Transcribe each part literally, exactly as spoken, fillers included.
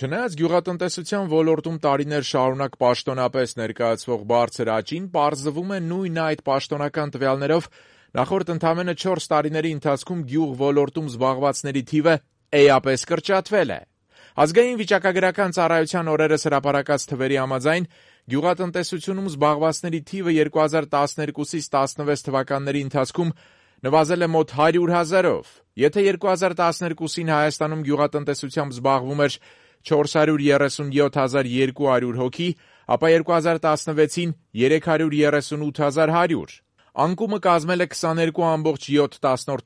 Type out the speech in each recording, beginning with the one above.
Չնայած գյուղատնտեսության ոլորտում տարիներ շարունակ պաշտոնապես ներկայացվող բարձր աճին, պարզվում է նույն այդ պաշտոնական տվյալներով նախորդ ընդամենը չորս տարիների ընթացքում գյուղ ոլորտում զբաղվածների թիվը էապես կրճատվել է։ Ազգային վիճակագրական ծառայության օրերս հրապարակած թվերի համաձայն գյուղատնտեսությունում զբաղվածների թիվը երկու հազար տասներկուսից տասնվեց թվականների ընթացքում նվազել է մոտ հարյուր հազարով։ Եթե երկու հազար տասներկուսին Հայաստանում գյուղատնտեսությամբ զբաղվում էր չորս հարյուր երեսունյոթ հազար երկու հարյուր հոգի, ապա երկու հազար տասնվեցին երեք հարյուր երեսունութ հազար հարյուր։ Անկումը կազմել է քսաներկու կόμμα յոթ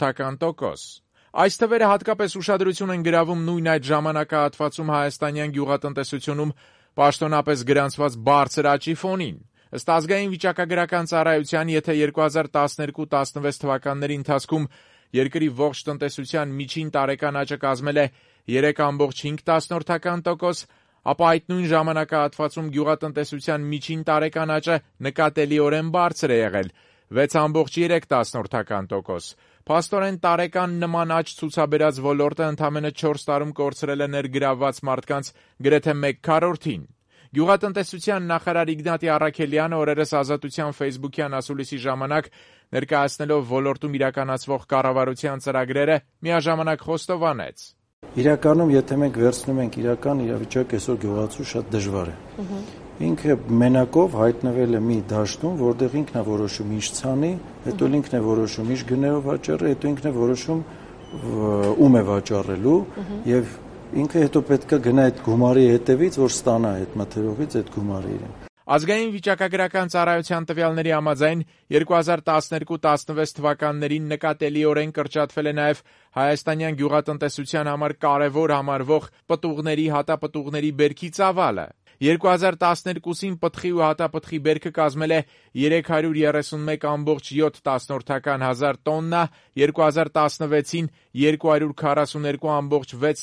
տոկոս։ Այս թվերը հատկապես ուշադրություն են գրավում նույն այդ ժամանակահատվածում հայաստանյան գյուղատնտեսությունում պաշտոնապես գրանցված բարձր աճի ֆոնին։ Ըստ ազգային վիճակագրական ծառայության, եթե երկու հազար տասներկու տասնվեց թվականների ընթացքում երկրի ողջ տնտեսության միջին տարեկան աճը կազմել է երեք կόμμα հինգ տոկոս, ապա այդ նույն ժամանակահատվածում գյուղատնտեսության միջին տարեկան աճը նկատելիորեն բարձր է եղել վեց կόμμα երեք տոկոս։ Փաստորեն տարեկան նման աճ ցուցաբերած ոլորտը ընդամենը չորս տարում կորցրել է ներգրավված մարդկանց գրեթե մեկ քառորդին։ Գյուղատնտեսության նախարար Իգնատի Առաքելյանը օրերս Ազատության ֆեյսբուքյան ասուլիսի ժամանակ ներկայացնելով ոլորտում իրականացվող կառավարության ծրագրերը միաժամանակ խոստովանեց. Իրականում, եթե մենք վերցնում ենք իրական իրավիճակը, այսօր գյուղացու շատ դժվար է։ Ինքը մենակով հայտնվել է մի դաշտում, որտեղ ինքն է որոշում ինչ ցանի, հետո ինքն է որոշում ինչ գներով վաճառի, հետո ինքն է որոշում ում է վաճառելու եւ ինքը հետո պետք է գնա այդ գումարի հետևից, որ ստանա այդ մթերողից այդ գումարը իրեն։ Ազգային վիճակագրական ծառայության տվյալների համաձայն երկու հազար տասներկու տասնվեց թվականներին նկատելիորեն կրճատվել է նաև հայաստանյան գյուղատնտեսության համար կարևոր համարվող պտուղների, հատապտուղների բերքի ծավալը։ երկու հազար տասներկուսին պտղի ու հատապտղի բերքը կազմել է երեք հարյուր երեսունմեկ կόμμα յոթ հազար տոննա, երկու հազար տասնվեցին երկու հարյուր քառասուներկու կόμμα վեց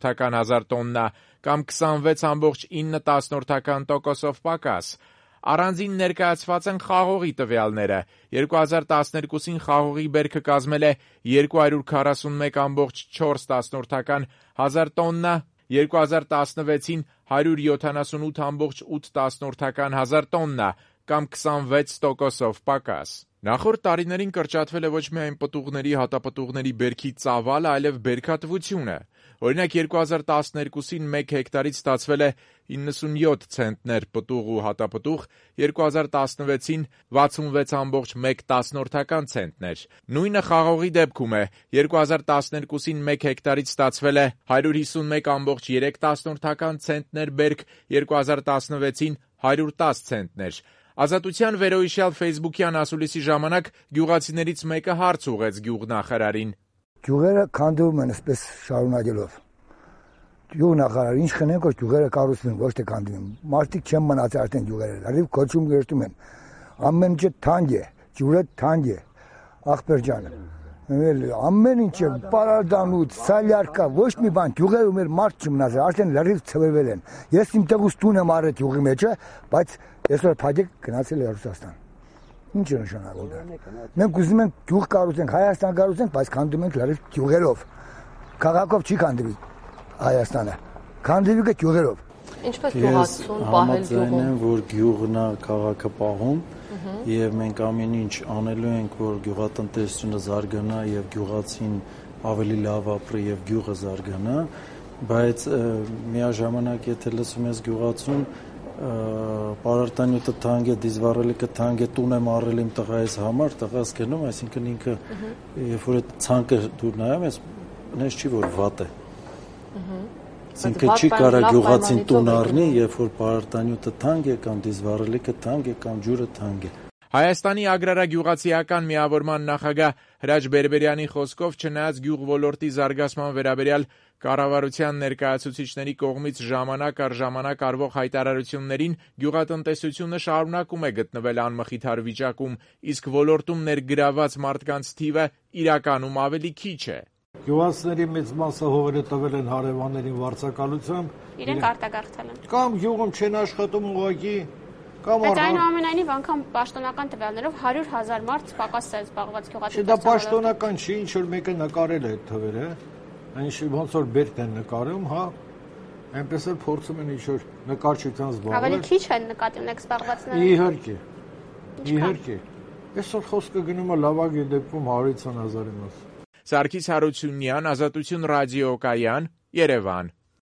հազար տոննա, կամ քսանվեց կόμμα ինը տոկոսով պակաս։ Առանձին ներկայացված են խաղողի տվյալները։ երկու հազար տասներկուսին խաղողի բերքը կազմել է երկու հարյուր քառասունմեկ կόμμα չորս հազար տոննա, երկու հազար տասնվեցին հարյուր յոթանասունութ կόμμα ութ հազար տոննա, կամ քսանվեց տոկոսով պակաս։ Նախորդ տարիներին կրճատվել է ոչ միայն պտուղների, հատապտուղների բերքի ծավալը, այլև բերքատվությունը։ Օրինակ երկու հազար տասներկուսին մեկ հեկտարից ստացվել է իննսունյոթ ցենտներ պտուղ ու հատապտուղ, երկու հազար տասնվեցին վաթսունվեց կόμμα մեկ ցենտներ։ Նույնը խաղողի դեպքում է։ երկու հազար տասներկուսին մեկ հեկտարից ստացվել է հարյուր հիսունմեկ կόμμα երեք ցենտներ բերք, երկու հազար տասնվեցին հարյուր տասը ցենտներ։ Ազատության վերոհիշյալ ֆեյսբուքյան ասուլիսի ժամանակ գյուղացիներից մեկը հարց ուղղեց գյուղնախարարին. Գյուղերը քանդվում են այսպես շարունակելով։ Գյուղնախարար, ինչ խնենք, որ գյուղերը կառուցվում, ոչ թե քանդվում։ Մարդիկ չեն մնացել արդեն գյուղերը, լրիվ կոչում գերտում են։ Ամեն ինչը թանկ է, ջուրը թանկ է։ Ախպեր ջան, ամեն ինչը պարարդանուց, սալյարկա, ոչ մի բան, գյուղերը մեր մարդ չմնացել, արդեն լրիվ ցվվել են։ Ես իմ տեղուց տուն եմ առել գյուղի մեջը, բայց այսօր փաջիկ գնացել է Ռուսաստան։ Ինչ է նշանակում դա։ Մենք ուզում ենք գյուղ կառուցենք, Հայաստան կառուցենք, բայց քանդում ենք լրիվ գյուղերով։ Քաղաքով չի քանդվի Հայաստանը։ Քանդվի կը գյուղերով։ Ինչպես գյուղացուն պահել գյուղում։ Ես որ գյուղն է քաղաքը պահում, եւ մենք ամեն ինչ անելու ենք, որ գյուղատնտեսությունը զարգանա եւ գյուղացին ավելի լավ ապրի եւ գյուղը զարգանա, բայց միաժամանակ եթե լսում ես գյուղացուն պարարտանյութը թանկ է, դիզվառելիքը թանկ է, տուն եմ առել իմ տղայիս համար, տղաս գնում, այսինքն ինքը երբ որ այդ ցանկը դու նայում ես, նես չի որ վատ է։ Այսինքն չի կարա գյուղացին տուն առնի, երբ որ պարարտանյութը թանկ է կամ դիզվառելիքը թանկ է կամ ջուրը թանկ է։ Հայաստանի ագրարագյուղացիական միավորման նախագահ Հրաչ Բերբերյանի խոսքով, չնայած գյուղ ոլորտի զարգացման վերաբերյալ կառավարության ներկայացուցիչների կողմից ժամանակ առ ժամանակ արվող հայտարարություններին, գյուղատնտեսությունը շարունակում է գտնվել անմխիթար վիճակում, իսկ ոլորտում ներգրաված մարդկանց թիվը իրականում ավելի քիչ է։ Գյուղացիների մեծ մասը հողերը տվել են հարևաններին վարձակալությամբ։ Իրենք արտագաղթել են։ Կամ գյուղում չեն աշխատում ուղղակի, կամ Բայց այնուամենայնիվ անգամ պաշտոնական տվյալներով հարյուր հազար մարդ պակաս է զբաղված գյուղատնտեսությամբ։ Դա պաշտոնական չի, ինչ որ մեկը նկարել է այդ թվերը, այնիշ ոնց որ բերքն են նկարում, հա։ Այնպես էլ փորձում են ինչ-որ նկարչությամբ զբաղվել։ Ավելի քիչ են նկատի ունեք զբաղվածները։ Իհարկե։ Իհարկե։ Այսօր խոսքը գնում է լավագույն դեպքում հարյուր հիսուն հազարի մաս։ Սարգիս Հարությունյան, Ազատություն ռադիոկայան, Երևան։